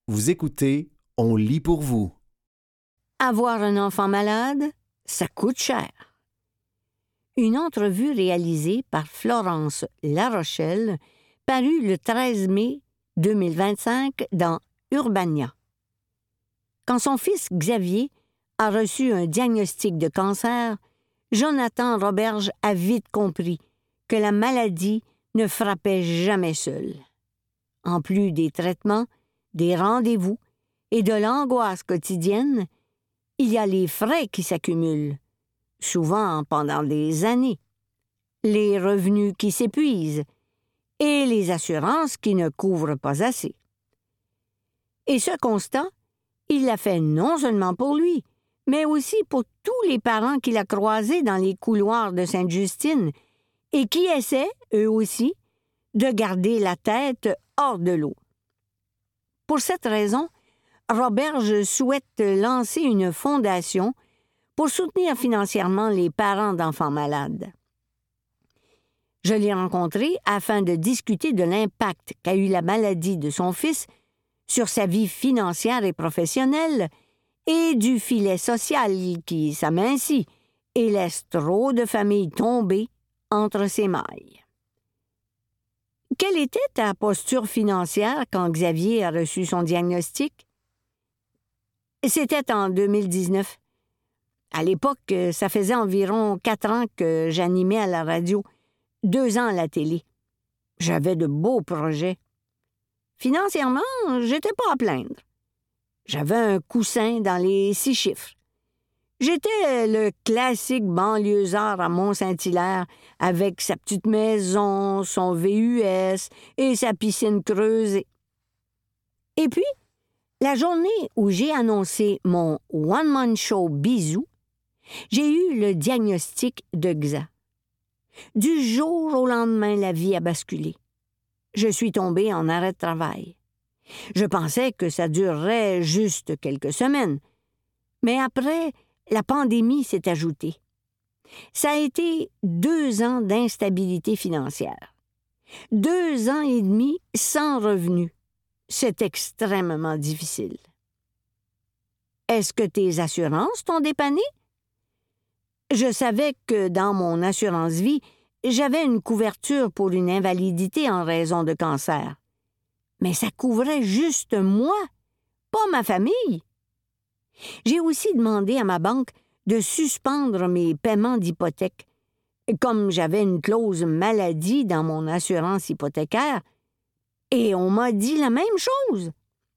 Vous écoutez On lit pour vous. Avoir un enfant malade, ça coûte cher. Une entrevue réalisée par Florence Larochelle, parue le 13 mai 2025 dans Urbania. Quand son fils Xavier a reçu un diagnostic de cancer, Jonathan Roberge a vite compris que la maladie ne frappait jamais seule. En plus des traitements, des rendez-vous et de l'angoisse quotidienne, il y a les frais qui s'accumulent, souvent pendant des années, les revenus qui s'épuisent et les assurances qui ne couvrent pas assez. Et ce constat, il l'a fait non seulement pour lui, mais aussi pour tous les parents qu'il a croisés dans les couloirs de Sainte-Justine et qui essaient, eux aussi, de garder la tête hors de l'eau. Pour cette raison, Roberge souhaite lancer une fondation pour soutenir financièrement les parents d'enfants malades. Je l'ai rencontré afin de discuter de l'impact qu'a eu la maladie de son fils sur sa vie financière et professionnelle et du filet social qui s'amincit et laisse trop de familles tomber entre ses mailles. Quelle était ta posture financière quand Xavier a reçu son diagnostic? C'était en 2019. À l'époque, ça faisait environ 4 ans que j'animais à la radio, 2 ans à la télé. J'avais de beaux projets. Financièrement, j'étais pas à plaindre. J'avais un coussin dans les 6 chiffres. J'étais le classique banlieusard à Mont-Saint-Hilaire avec sa petite maison, son VUS et sa piscine creusée. Et puis, la journée où j'ai annoncé mon one-man show Bisous, j'ai eu le diagnostic de XA. Du jour au lendemain, la vie a basculé. Je suis tombée en arrêt de travail. Je pensais que ça durerait juste quelques semaines. Mais après, la pandémie s'est ajoutée. Ça a été 2 ans d'instabilité financière. 2 ans et demi sans revenus. C'est extrêmement difficile. Est-ce que tes assurances t'ont dépanné? Je savais que dans mon assurance-vie, j'avais une couverture pour une invalidité en raison de cancer. Mais ça couvrait juste moi, pas ma famille. J'ai aussi demandé à ma banque de suspendre mes paiements d'hypothèque. Comme j'avais une clause maladie dans mon assurance hypothécaire, et on m'a dit la même chose.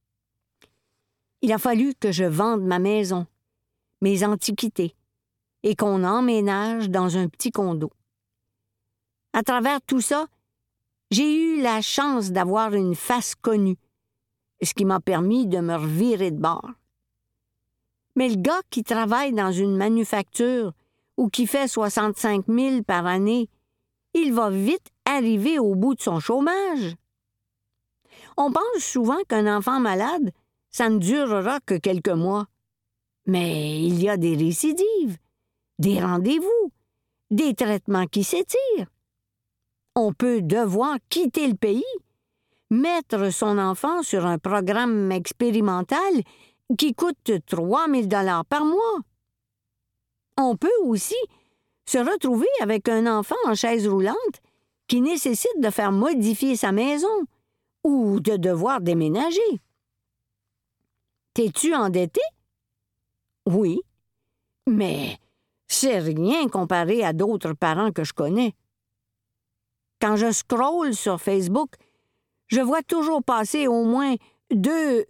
Il a fallu que je vende ma maison, mes antiquités, et qu'on emménage dans un petit condo. À travers tout ça, j'ai eu la chance d'avoir une face connue, ce qui m'a permis de me revirer de bord. Mais le gars qui travaille dans une manufacture ou qui fait 65 000 par année, il va vite arriver au bout de son chômage. On pense souvent qu'un enfant malade, ça ne durera que quelques mois. Mais il y a des récidives, des rendez-vous, des traitements qui s'étirent. On peut devoir quitter le pays, mettre son enfant sur un programme expérimental qui coûte 3 000 $ par mois. On peut aussi se retrouver avec un enfant en chaise roulante qui nécessite de faire modifier sa maison ou de devoir déménager. T'es-tu endetté? Oui, mais c'est rien comparé à d'autres parents que je connais. Quand je scrolle sur Facebook, je vois toujours passer au moins 2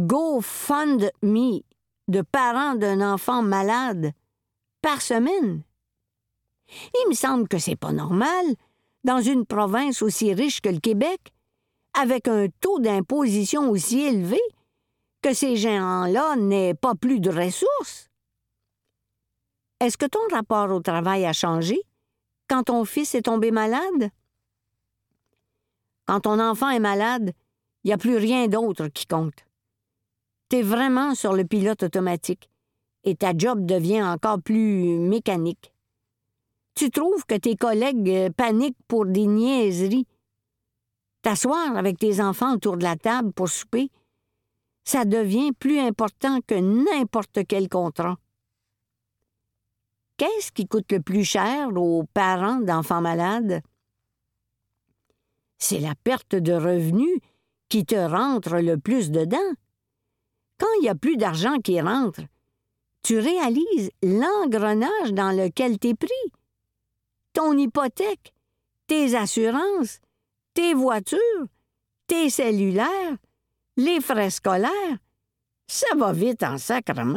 GoFundMe de parents d'un enfant malade par semaine. Il me semble que c'est pas normal, dans une province aussi riche que le Québec, avec un taux d'imposition aussi élevé, que ces gens-là n'aient pas plus de ressources. Est-ce que ton rapport au travail a changé quand ton fils est tombé malade? Quand ton enfant est malade, il n'y a plus rien d'autre qui compte. T'es vraiment sur le pilote automatique et ta job devient encore plus mécanique. Tu trouves que tes collègues paniquent pour des niaiseries. T'asseoir avec tes enfants autour de la table pour souper, ça devient plus important que n'importe quel contrat. Qu'est-ce qui coûte le plus cher aux parents d'enfants malades? C'est la perte de revenus qui te rentre le plus dedans. Quand il n'y a plus d'argent qui rentre, tu réalises l'engrenage dans lequel tu es pris. Ton hypothèque, tes assurances, tes voitures, tes cellulaires, les frais scolaires, ça va vite en sacrement.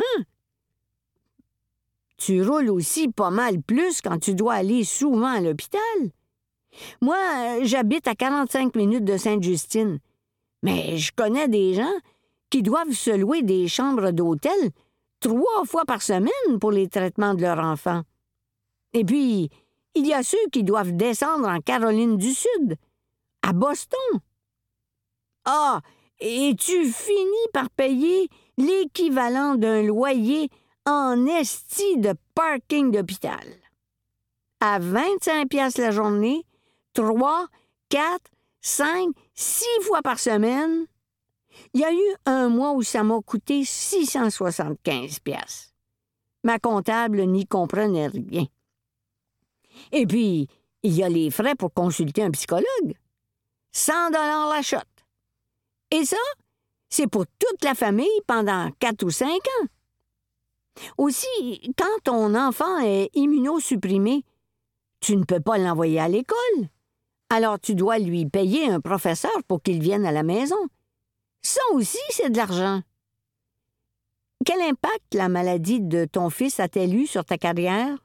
Tu roules aussi pas mal plus quand tu dois aller souvent à l'hôpital. Moi, j'habite à 45 minutes de Sainte-Justine, mais je connais des gens qui doivent se louer des chambres d'hôtel 3 fois par semaine pour les traitements de leurs enfants. Et puis, il y a ceux qui doivent descendre en Caroline du Sud, à Boston. Ah, et tu finis par payer l'équivalent d'un loyer en esti de parking d'hôpital. À 25 piastres la journée, 3, 4, 5, 6 fois par semaine. Il y a eu un mois où ça m'a coûté 675 piastres. Ma comptable n'y comprenait rien. Et puis, il y a les frais pour consulter un psychologue. 100 $ la shot. Et ça, c'est pour toute la famille pendant 4 ou 5 ans. Aussi, quand ton enfant est immunosupprimé, tu ne peux pas l'envoyer à l'école. Alors tu dois lui payer un professeur pour qu'il vienne à la maison. Ça aussi, c'est de l'argent. Quel impact la maladie de ton fils a-t-elle eu sur ta carrière?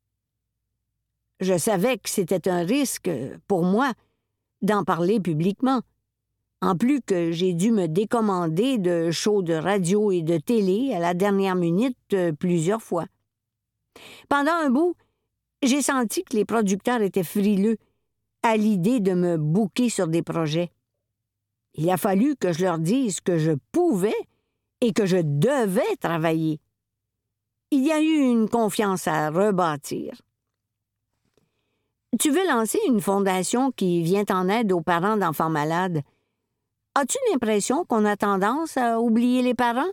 Je savais que c'était un risque pour moi d'en parler publiquement. En plus que j'ai dû me décommander de shows de radio et de télé à la dernière minute plusieurs fois. Pendant un bout, j'ai senti que les producteurs étaient frileux à l'idée de me booker sur des projets. Il a fallu que je leur dise que je pouvais et que je devais travailler. Il y a eu une confiance à rebâtir. Tu veux lancer une fondation qui vient en aide aux parents d'enfants malades. As-tu l'impression qu'on a tendance à oublier les parents?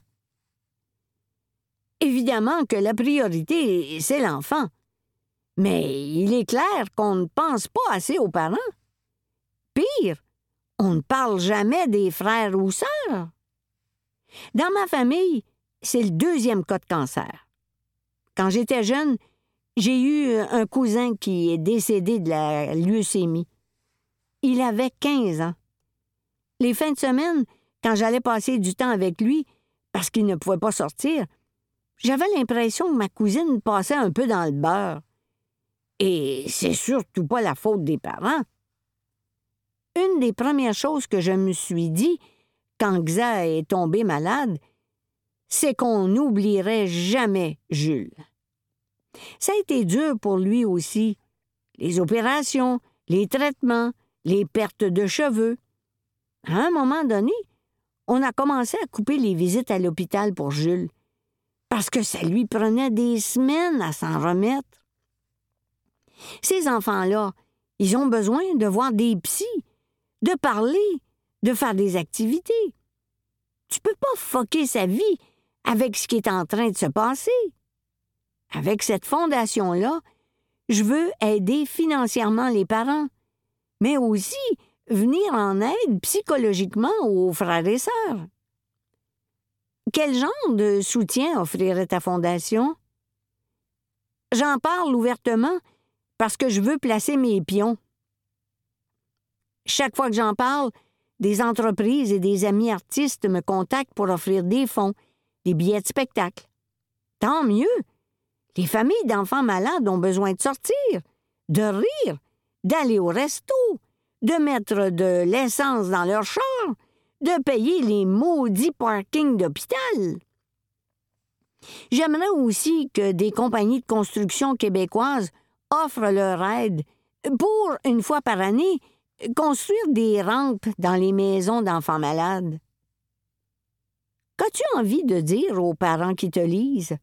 Évidemment que la priorité, c'est l'enfant. Mais il est clair qu'on ne pense pas assez aux parents. Pire, on ne parle jamais des frères ou sœurs. Dans ma famille, c'est le 2e cas de cancer. Quand j'étais jeune, j'ai eu un cousin qui est décédé de la leucémie. Il avait 15 ans. Les fins de semaine, quand j'allais passer du temps avec lui, parce qu'il ne pouvait pas sortir, j'avais l'impression que ma cousine passait un peu dans le beurre. Et c'est surtout pas la faute des parents. Une des premières choses que je me suis dit quand Xa est tombé malade, c'est qu'on n'oublierait jamais Jules. Ça a été dur pour lui aussi. Les opérations, les traitements, les pertes de cheveux. À un moment donné, on a commencé à couper les visites à l'hôpital pour Jules, parce que ça lui prenait des semaines à s'en remettre. Ces enfants-là, ils ont besoin de voir des psys, de parler, de faire des activités. Tu peux pas fucker sa vie avec ce qui est en train de se passer. Avec cette fondation-là, je veux aider financièrement les parents, mais aussi venir en aide psychologiquement aux frères et sœurs. Quel genre de soutien offrirait ta fondation? J'en parle ouvertement parce que je veux placer mes pions. Chaque fois que j'en parle, des entreprises et des amis artistes me contactent pour offrir des fonds, des billets de spectacle. Tant mieux! Les familles d'enfants malades ont besoin de sortir, de rire, d'aller au resto, de mettre de l'essence dans leur char, de payer les maudits parkings d'hôpital. J'aimerais aussi que des compagnies de construction québécoises offrent leur aide pour, une fois par année, construire des rampes dans les maisons d'enfants malades. Qu'as-tu envie de dire aux parents qui te lisent?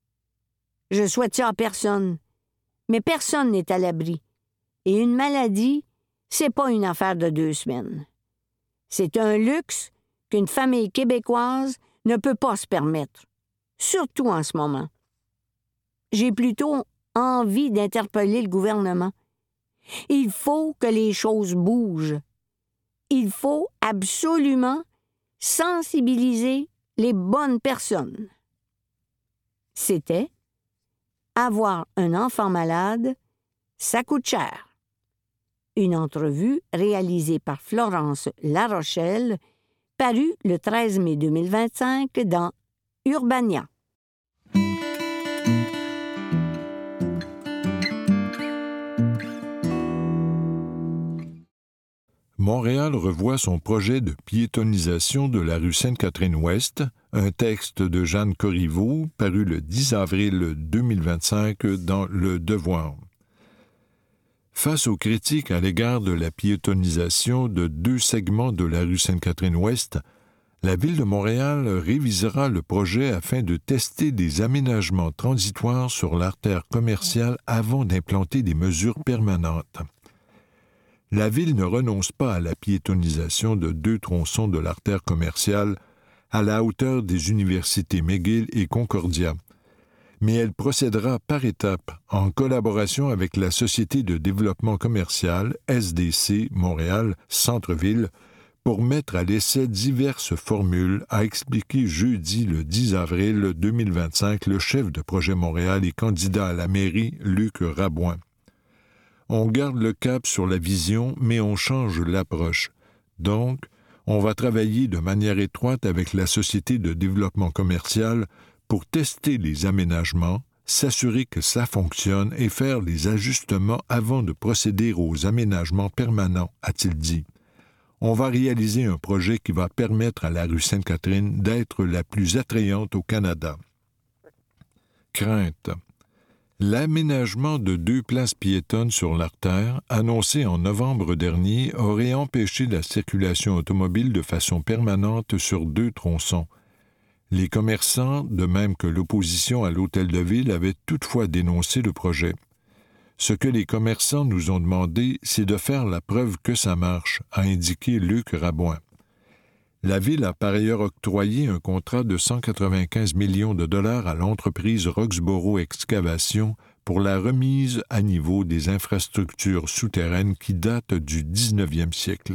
Je souhaite ça à personne, mais personne n'est à l'abri. Et une maladie, c'est pas une affaire de 2 semaines. C'est un luxe qu'une famille québécoise ne peut pas se permettre, surtout en ce moment. J'ai plutôt envie d'interpeller le gouvernement. Il faut que les choses bougent. Il faut absolument sensibiliser les bonnes personnes. C'était « Avoir un enfant malade, ça coûte cher ». Une entrevue réalisée par Florence Larochelle, parue le 13 mai 2025 dans Urbania. Montréal revoit son projet de piétonisation de la rue Sainte-Catherine-Ouest, un texte de Jeanne Corriveau, paru le 10 avril 2025 dans Le Devoir. Face aux critiques à l'égard de la piétonisation de 2 segments de la rue Sainte-Catherine-Ouest, la Ville de Montréal révisera le projet afin de tester des aménagements transitoires sur l'artère commerciale avant d'implanter des mesures permanentes. La Ville ne renonce pas à la piétonisation de 2 tronçons de l'artère commerciale à la hauteur des universités McGill et Concordia, mais elle procédera par étapes en collaboration avec la Société de développement commercial SDC Montréal Centre-Ville pour mettre à l'essai diverses formules, a expliqué jeudi le 10 avril 2025 le chef de projet Montréal et candidat à la mairie Luc Rabouin. On garde le cap sur la vision, mais on change l'approche. Donc, on va travailler de manière étroite avec la Société de développement commercial pour tester les aménagements, s'assurer que ça fonctionne et faire les ajustements avant de procéder aux aménagements permanents, a-t-il dit. On va réaliser un projet qui va permettre à la rue Sainte-Catherine d'être la plus attrayante au Canada. Crainte. L'aménagement de 2 places piétonnes sur l'artère, annoncé en novembre dernier, aurait empêché la circulation automobile de façon permanente sur 2 tronçons. Les commerçants, de même que l'opposition à l'Hôtel de Ville, avaient toutefois dénoncé le projet. Ce que les commerçants nous ont demandé, c'est de faire la preuve que ça marche, a indiqué Luc Rabouin. La Ville a par ailleurs octroyé un contrat de 195 millions de dollars à l'entreprise Roxborough Excavation pour la remise à niveau des infrastructures souterraines qui datent du 19e siècle.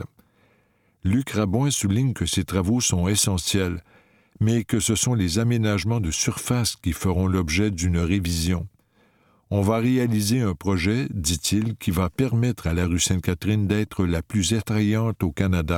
Luc Rabouin souligne que ces travaux sont essentiels, mais que ce sont les aménagements de surface qui feront l'objet d'une révision. On va réaliser un projet, dit-il, qui va permettre à la rue Sainte-Catherine d'être la plus attrayante au Canada.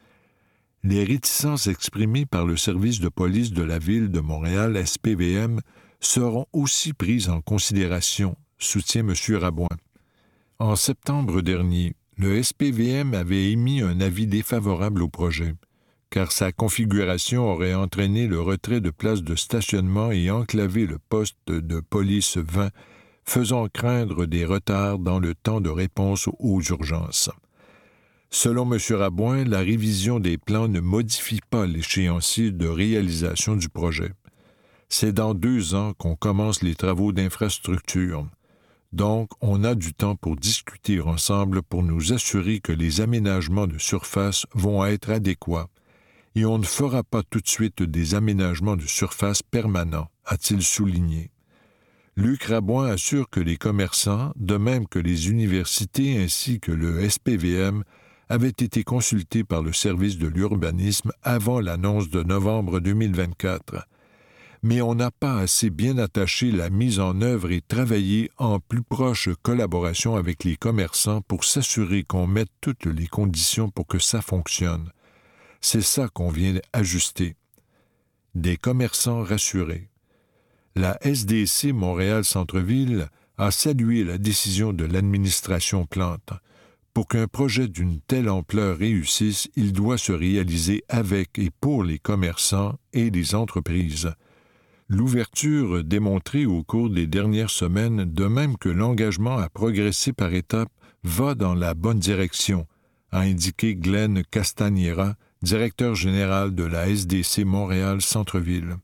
Les réticences exprimées par le service de police de la Ville de Montréal, SPVM, seront aussi prises en considération, soutient M. Rabouin. En septembre dernier, le SPVM avait émis un avis défavorable au projet, car sa configuration aurait entraîné le retrait de places de stationnement et enclavé le poste de police 20, faisant craindre des retards dans le temps de réponse aux urgences. Selon M. Rabouin, la révision des plans ne modifie pas l'échéancier de réalisation du projet. C'est dans 2 ans qu'on commence les travaux d'infrastructure. Donc, on a du temps pour discuter ensemble pour nous assurer que les aménagements de surface vont être adéquats. Et on ne fera pas tout de suite des aménagements de surface permanents, a-t-il souligné. Luc Rabouin assure que les commerçants, de même que les universités ainsi que le SPVM, avaient été consultés par le service de l'urbanisme avant l'annonce de novembre 2024. Mais on n'a pas assez bien attaché la mise en œuvre et travaillé en plus proche collaboration avec les commerçants pour s'assurer qu'on mette toutes les conditions pour que ça fonctionne. C'est ça qu'on vient ajuster. Des commerçants rassurés. La SDC Montréal Centre-Ville a salué la décision de l'administration Plante. Pour qu'un projet d'une telle ampleur réussisse, il doit se réaliser avec et pour les commerçants et les entreprises. L'ouverture démontrée au cours des dernières semaines, de même que l'engagement à progresser par étapes, va dans la bonne direction, a indiqué Glenn Castagnera, directeur général de la SDC Montréal Centre-Ville.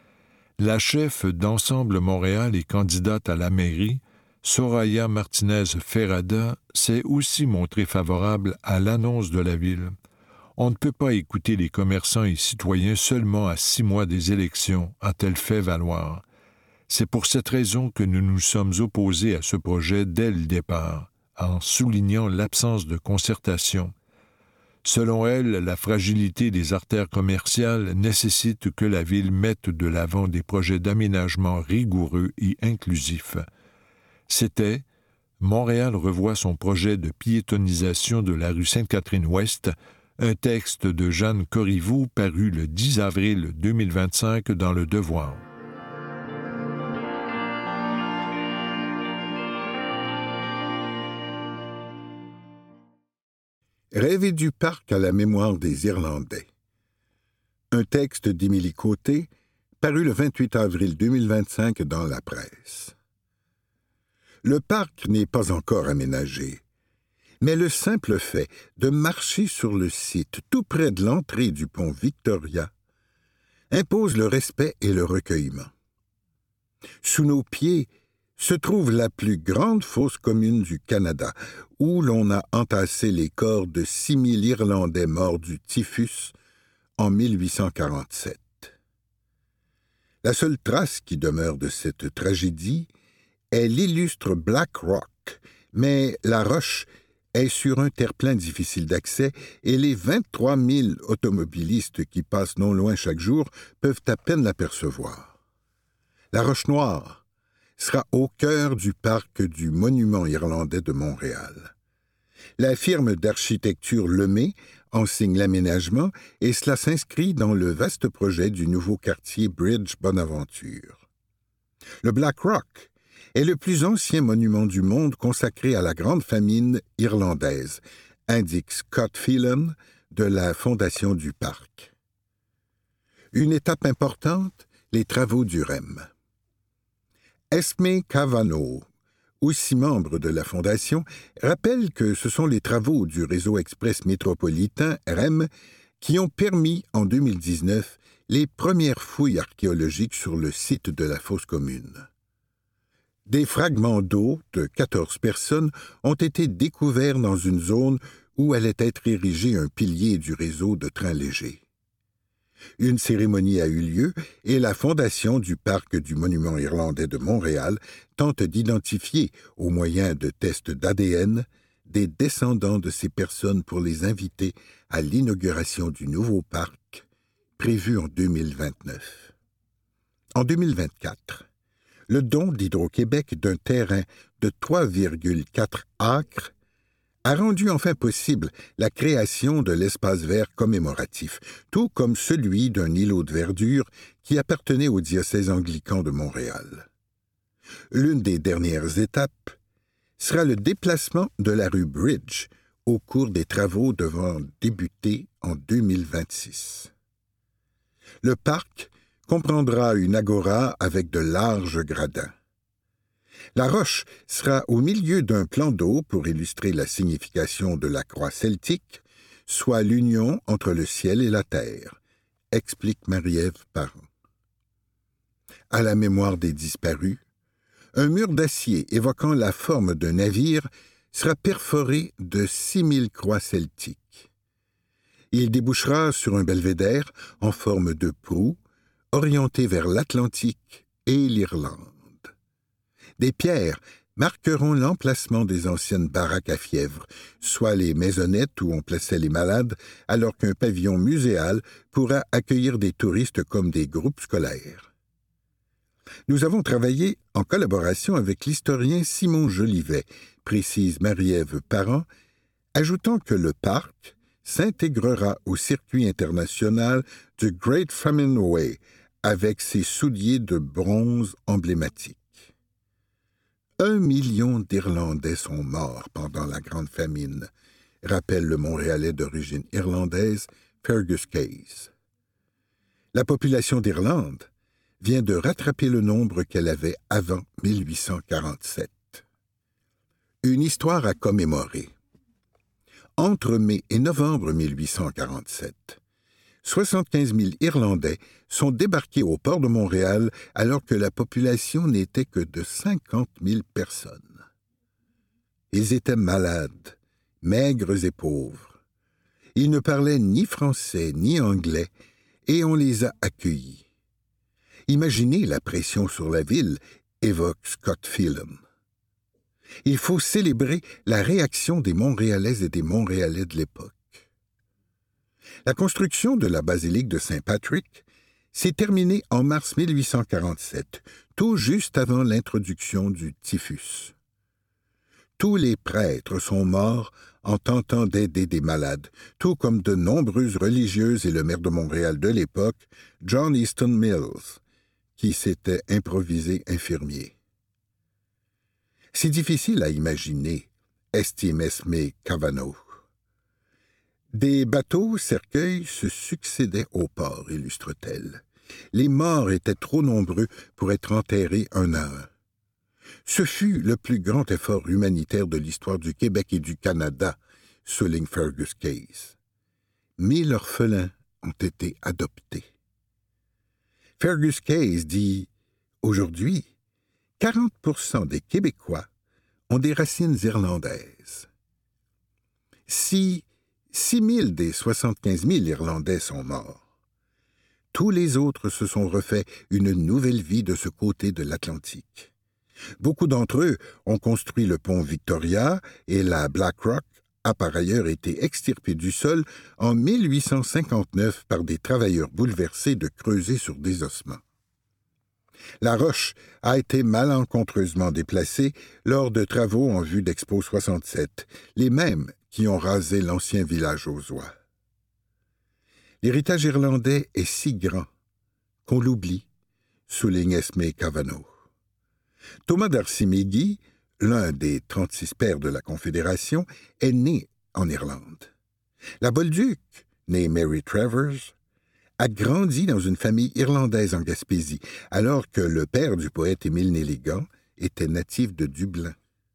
La chef d'Ensemble Montréal et candidate à la mairie, Soraya Martinez Ferrada, s'est aussi montrée favorable à l'annonce de la Ville. On ne peut pas écouter les commerçants et citoyens seulement à 6 mois des élections, a-t-elle fait valoir. C'est pour cette raison que nous nous sommes opposés à ce projet dès le départ, en soulignant l'absence de concertation. Selon elle, la fragilité des artères commerciales nécessite que la ville mette de l'avant des projets d'aménagement rigoureux et inclusifs. C'était « Montréal revoit son projet de piétonisation de la rue Sainte-Catherine-Ouest », un texte de Jeanne Corriveau paru le 10 avril 2025 dans Le Devoir. Rêver du parc à la mémoire des Irlandais. Un texte d'Émilie Côté, paru le 28 avril 2025 dans la presse. Le parc n'est pas encore aménagé, mais le simple fait de marcher sur le site tout près de l'entrée du pont Victoria impose le respect et le recueillement. Sous nos pieds se trouve la plus grande fosse commune du Canada, où l'on a entassé les corps de 6 000 Irlandais morts du typhus en 1847. La seule trace qui demeure de cette tragédie est l'illustre Black Rock, mais la roche est sur un terre-plein difficile d'accès et les 23 000 automobilistes qui passent non loin chaque jour peuvent à peine l'apercevoir. La Roche Noire sera au cœur du parc du Monument irlandais de Montréal. La firme d'architecture Lemay en signe l'aménagement et cela s'inscrit dans le vaste projet du nouveau quartier Bridge Bonaventure. Le Black Rock est le plus ancien monument du monde consacré à la grande famine irlandaise, indique Scott Phelan de la Fondation du Parc. Une étape importante, les travaux du REM. Esme Cavanaugh, aussi membre de la Fondation, rappelle que ce sont les travaux du réseau express métropolitain REM qui ont permis, en 2019, les premières fouilles archéologiques sur le site de la fosse commune. Des fragments d'eau de 14 personnes ont été découverts dans une zone où allait être érigé un pilier du réseau de trains légers. Une cérémonie a eu lieu et la Fondation du Parc du Monument irlandais de Montréal tente d'identifier, au moyen de tests d'ADN, des descendants de ces personnes pour les inviter à l'inauguration du nouveau parc, prévu en 2029. En 2024, le don d'Hydro-Québec d'un terrain de 3,4 acres a rendu enfin possible la création de l'espace vert commémoratif, tout comme celui d'un îlot de verdure qui appartenait au diocèse anglican de Montréal. L'une des dernières étapes sera le déplacement de la rue Bridge au cours des travaux devant débuter en 2026. Le parc comprendra une agora avec de larges gradins. La roche sera au milieu d'un plan d'eau pour illustrer la signification de la croix celtique, soit l'union entre le ciel et la terre, explique Marie-Ève Parent. À la mémoire des disparus, un mur d'acier évoquant la forme d'un navire sera perforé de 6000 croix celtiques. Il débouchera sur un belvédère en forme de proue, orienté vers l'Atlantique et l'Irlande. Des pierres marqueront l'emplacement des anciennes baraques à fièvre, soit les maisonnettes où on plaçait les malades, alors qu'un pavillon muséal pourra accueillir des touristes comme des groupes scolaires. Nous avons travaillé en collaboration avec l'historien Simon Jolivet, précise Marie-Ève Parent, ajoutant que le parc s'intégrera au circuit international du Great Famine Way avec ses souliers de bronze emblématiques. 1 million d'Irlandais sont morts pendant la Grande Famine, rappelle le Montréalais d'origine irlandaise Fergus Case. La population d'Irlande vient de rattraper le nombre qu'elle avait avant 1847. Une histoire à commémorer. Entre mai et novembre 1847, 75 000 Irlandais sont débarqués au port de Montréal alors que la population n'était que de 50 000 personnes. Ils étaient malades, maigres et pauvres. Ils ne parlaient ni français ni anglais, et on les a accueillis. Imaginez la pression sur la ville, évoque Scott Phelan. Il faut célébrer la réaction des Montréalaises et des Montréalais de l'époque. La construction de la basilique de Saint-Patrick s'est terminée en mars 1847, tout juste avant l'introduction du typhus. Tous les prêtres sont morts en tentant d'aider des malades, tout comme de nombreuses religieuses et le maire de Montréal de l'époque, John Easton Mills, qui s'était improvisé infirmier. C'est difficile à imaginer, estime Esme Cavanaugh. Des bateaux cercueils se succédaient au port, illustre-t-elle. Les morts étaient trop nombreux pour être enterrés un à un. Ce fut le plus grand effort humanitaire de l'histoire du Québec et du Canada, souligne Fergus Case. 1000 orphelins ont été adoptés. Fergus Case dit « Aujourd'hui, 40% des Québécois ont des racines irlandaises. Si 6 000 des 75 000 Irlandais sont morts, tous les autres se sont refait une nouvelle vie de ce côté de l'Atlantique. Beaucoup d'entre eux ont construit le pont Victoria et la Black Rock a par ailleurs été extirpée du sol en 1859 par des travailleurs bouleversés de creuser sur des ossements. La roche a été malencontreusement déplacée lors de travaux en vue d'Expo 67, les mêmes qui ont rasé l'ancien village aux oies. L'héritage irlandais est si grand qu'on l'oublie, souligne Esme Cavanaugh. Thomas D'Arcy McGee, l'un des 36 pères de la Confédération, est né en Irlande. La Bolduc, née Mary Travers, a grandi dans une famille irlandaise en Gaspésie, alors que le père du poète Émile Nelligan était natif de Dublin.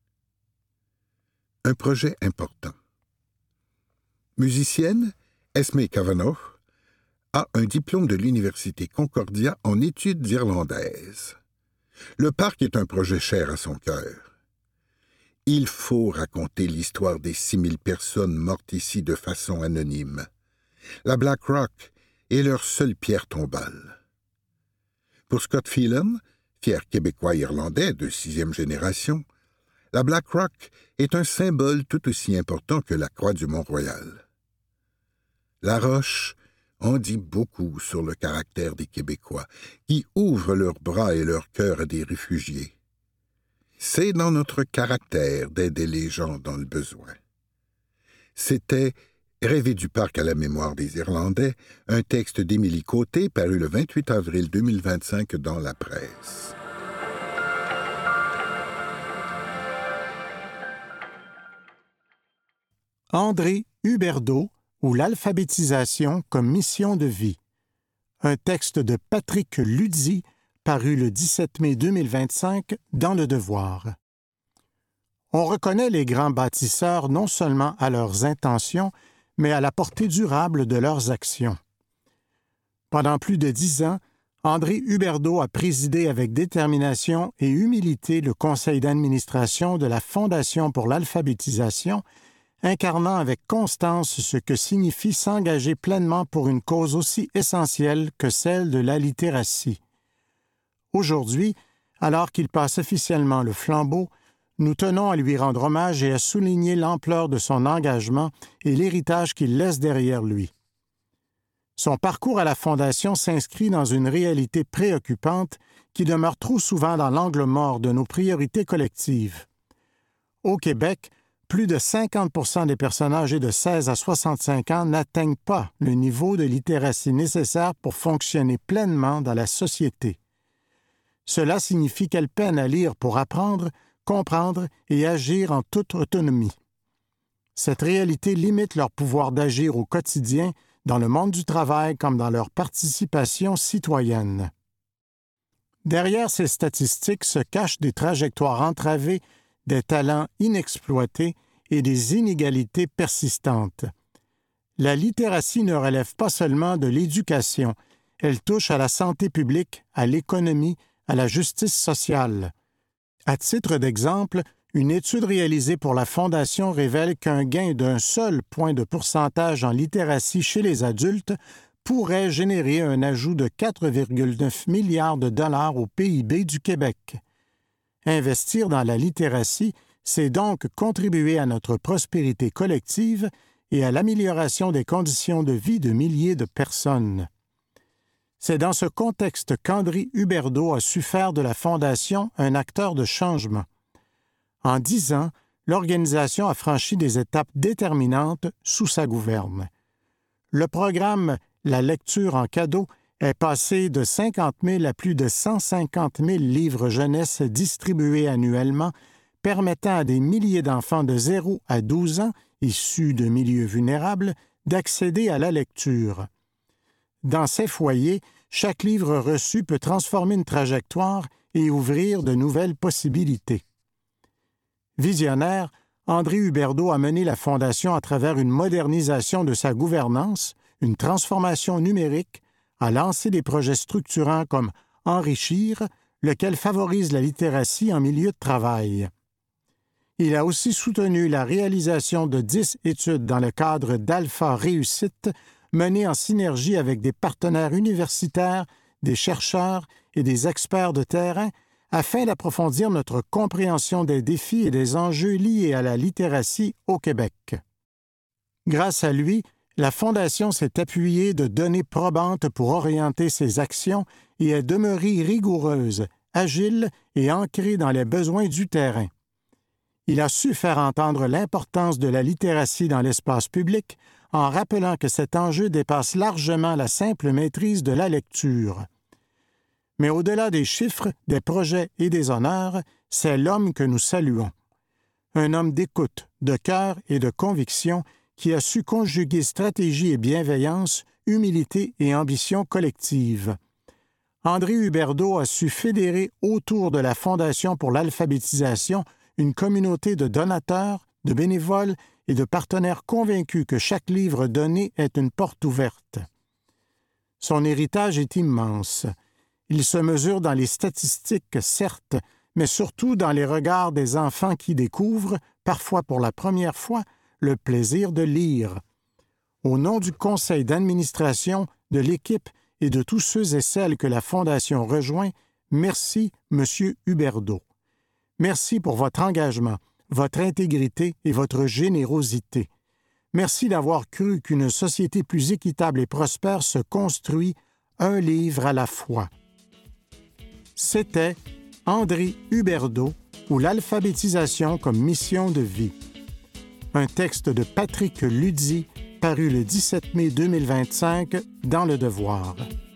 Un projet important. Musicienne, Esme Cavanaugh a un diplôme de l'Université Concordia en études irlandaises. Le parc est un projet cher à son cœur. Il faut raconter l'histoire des 6000 personnes mortes ici de façon anonyme. La Black Rock est leur seule pierre tombale. Pour Scott Phelan, fier Québécois irlandais de 6e génération, la Black Rock est un symbole tout aussi important que la croix du Mont-Royal. La roche en dit beaucoup sur le caractère des Québécois, qui ouvrent leurs bras et leur cœur à des réfugiés. C'est dans notre caractère d'aider les gens dans le besoin. C'était Rêver du parc à la mémoire des Irlandais, un texte d'Émilie Côté paru le 28 avril 2025 dans la presse. André Huberdeau ou l'alphabétisation comme mission de vie. Un texte de Patrick Ludy paru le 17 mai 2025 dans Le Devoir. On reconnaît les grands bâtisseurs non seulement à leurs intentions, mais à la portée durable de leurs actions. Pendant plus de 10 ans, André Huberdeau a présidé avec détermination et humilité le conseil d'administration de la Fondation pour l'alphabétisation, incarnant avec constance ce que signifie s'engager pleinement pour une cause aussi essentielle que celle de la littératie. Aujourd'hui, alors qu'il passe officiellement le flambeau, nous tenons à lui rendre hommage et à souligner l'ampleur de son engagement et l'héritage qu'il laisse derrière lui. Son parcours à la Fondation s'inscrit dans une réalité préoccupante qui demeure trop souvent dans l'angle mort de nos priorités collectives. Au Québec, plus de 50% des personnes âgées de 16 à 65 ans n'atteignent pas le niveau de littératie nécessaire pour fonctionner pleinement dans la société. Cela signifie qu'elles peinent à lire pour apprendre, comprendre et agir en toute autonomie. Cette réalité limite leur pouvoir d'agir au quotidien dans le monde du travail comme dans leur participation citoyenne. Derrière ces statistiques se cachent des trajectoires entravées, des talents inexploités et des inégalités persistantes. La littératie ne relève pas seulement de l'éducation, elle touche à la santé publique, à l'économie, à la justice sociale. À titre d'exemple, une étude réalisée pour la Fondation révèle qu'un gain d'un seul point de pourcentage en littératie chez les adultes pourrait générer un ajout de 4,9 milliards de dollars au PIB du Québec. Investir dans la littératie, c'est donc contribuer à notre prospérité collective et à l'amélioration des conditions de vie de milliers de personnes. C'est dans ce contexte qu'André Huberdeau a su faire de la Fondation un acteur de changement. En 10 ans, l'organisation a franchi des étapes déterminantes sous sa gouverne. Le programme La lecture en cadeau est passé de 50 000 à plus de 150 000 livres jeunesse distribués annuellement, permettant à des milliers d'enfants de 0 à 12 ans, issus de milieux vulnérables, d'accéder à la lecture. Dans ces foyers, chaque livre reçu peut transformer une trajectoire et ouvrir de nouvelles possibilités. Visionnaire, André Huberdeau a mené la Fondation à travers une modernisation de sa gouvernance, une transformation numérique, a lancé des projets structurants comme Enrichir, lequel favorise la littératie en milieu de travail. Il a aussi soutenu la réalisation de 10 études dans le cadre d'Alpha Réussite, menées en synergie avec des partenaires universitaires, des chercheurs et des experts de terrain, afin d'approfondir notre compréhension des défis et des enjeux liés à la littératie au Québec. Grâce à lui, la Fondation s'est appuyée de données probantes pour orienter ses actions et est demeurée rigoureuse, agile et ancrée dans les besoins du terrain. Il a su faire entendre l'importance de la littératie dans l'espace public en rappelant que cet enjeu dépasse largement la simple maîtrise de la lecture. Mais au-delà des chiffres, des projets et des honneurs, c'est l'homme que nous saluons. Un homme d'écoute, de cœur et de conviction qui a su conjuguer stratégie et bienveillance, humilité et ambition collective. André Huberdeau a su fédérer autour de la Fondation pour l'alphabétisation une communauté de donateurs, de bénévoles et de partenaires convaincus que chaque livre donné est une porte ouverte. Son héritage est immense. Il se mesure dans les statistiques, certes, mais surtout dans les regards des enfants qui découvrent, parfois pour la première fois, le plaisir de lire. Au nom du conseil d'administration, de l'équipe et de tous ceux et celles que la Fondation rejoint, merci, M. Huberdeau. Merci pour votre engagement, votre intégrité et votre générosité. Merci d'avoir cru qu'une société plus équitable et prospère se construit un livre à la fois. C'était André Huberdeau ou l'alphabétisation comme mission de vie. Un texte de Patrick Ludy, paru le 17 mai 2025 dans Le Devoir.